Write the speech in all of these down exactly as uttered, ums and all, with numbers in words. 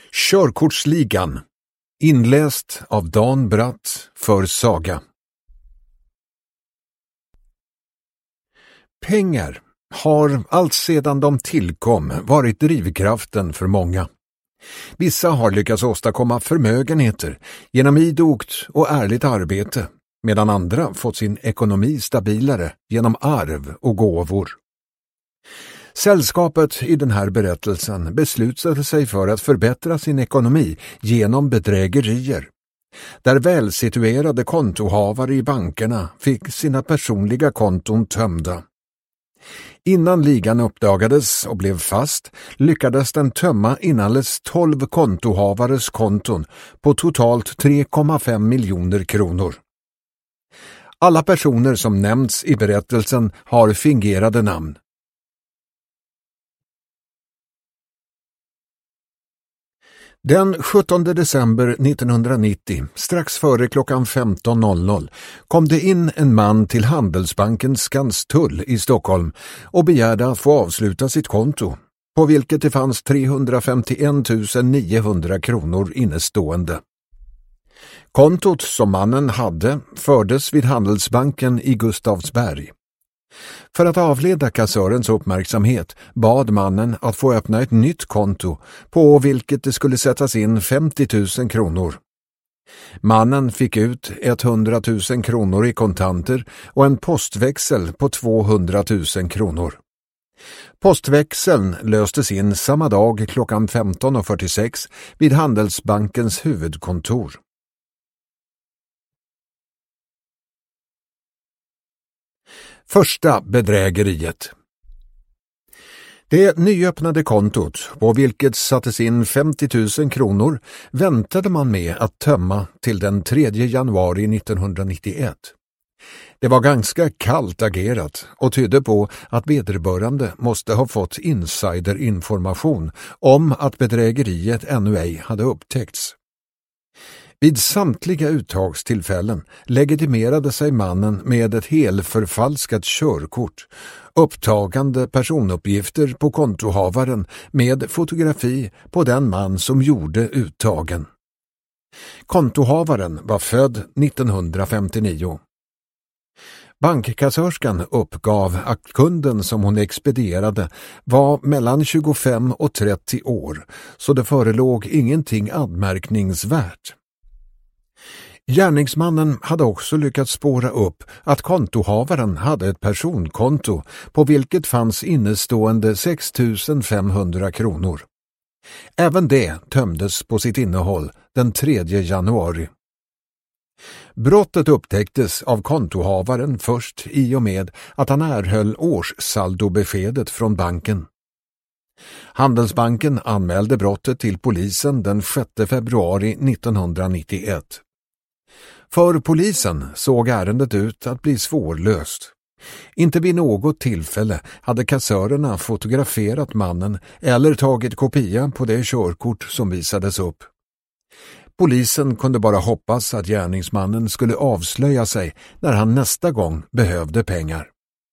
Körkortsligan. Inläst av Dan Bratt för Saga. Pengar har allt sedan de tillkom varit drivkraften för många. Vissa har lyckats åstadkomma förmögenheter genom idogt och ärligt arbete, medan andra fått sin ekonomi stabilare genom arv och gåvor. Sällskapet i den här berättelsen beslutade sig för att förbättra sin ekonomi genom bedrägerier, där välsituerade kontohavare i bankerna fick sina personliga konton tömda. Innan ligan uppdagades och blev fast lyckades den tömma inalles tolv kontohavares konton på totalt tre komma fem miljoner kronor. Alla personer som nämnts i berättelsen har fingerade namn. Den sjuttonde december nittonhundranittio, strax före klockan femton noll noll, kom det in en man till Handelsbankens Skanstull i Stockholm och begärde att få avsluta sitt konto, på vilket det fanns trehundrafemtioen tusen niohundra kronor innestående. Kontot som mannen hade fördes vid Handelsbanken i Gustavsberg. För att avleda kassörens uppmärksamhet bad mannen att få öppna ett nytt konto på vilket det skulle sättas in femtio tusen kronor. Mannen fick ut hundra tusen kronor i kontanter och en postväxel på tvåhundra tusen kronor. Postväxeln löstes in samma dag klockan femton fyrtiosex vid Handelsbankens huvudkontor. Första bedrägeriet. Det nyöppnade kontot, på vilket sattes in femtio tusen kronor, väntade man med att tömma till den tredje januari nittonhundranittioett. Det var ganska kallt agerat och tydde på att vederbörande måste ha fått insiderinformation om att bedrägeriet ännu ej hade upptäckts. Vid samtliga uttagstillfällen legitimerade sig mannen med ett helförfalskat körkort, upptagande personuppgifter på kontohavaren med fotografi på den man som gjorde uttagen. Kontohavaren var född nittonhundrafemtionio. Bankkassörskan uppgav att kunden som hon expedierade var mellan tjugofem och trettio år, så det förelåg ingenting anmärkningsvärt. Gärningsmannen hade också lyckats spåra upp att kontohavaren hade ett personkonto på vilket fanns innestående sex tusen femhundra kronor. Även det tömdes på sitt innehåll den tredje januari. Brottet upptäcktes av kontohavaren först i och med att han erhöll årssaldobeskedet från banken. Handelsbanken anmälde brottet till polisen den sjätte februari nittonhundranittioett. För polisen såg ärendet ut att bli svårlöst. Inte vid något tillfälle hade kassörerna fotograferat mannen eller tagit kopia på det körkort som visades upp. Polisen kunde bara hoppas att gärningsmannen skulle avslöja sig när han nästa gång behövde pengar.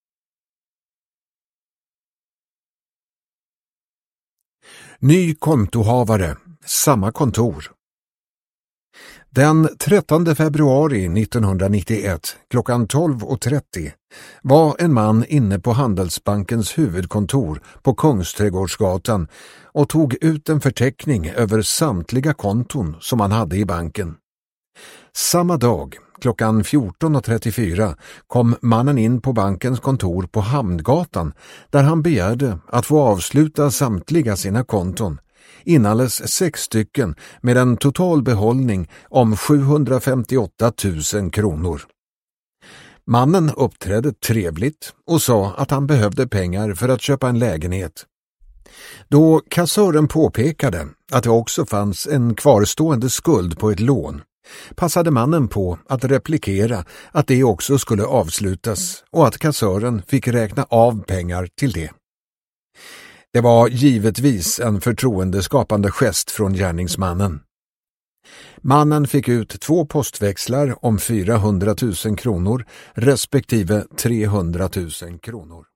Ny kontohavare, samma kontor. Den trettonde februari nittonhundranittioett klockan tolv trettio var en man inne på Handelsbankens huvudkontor på Kungsträdgårdsgatan och tog ut en förteckning över samtliga konton som han hade i banken. Samma dag klockan fjorton trettiofyra kom mannen in på bankens kontor på Hamngatan där han begärde att få avsluta samtliga sina konton, inalles sex stycken med en total behållning om sjuhundrafemtioåtta tusen kronor. Mannen uppträdde trevligt och sa att han behövde pengar för att köpa en lägenhet. Då kassören påpekade att det också fanns en kvarstående skuld på ett lån, passade mannen på att replikera att det också skulle avslutas och att kassören fick räkna av pengar till det. Det var givetvis en förtroendeskapande gest från gärningsmannen. Mannen fick ut två postväxlar om fyrahundratusen kronor respektive trehundratusen kronor.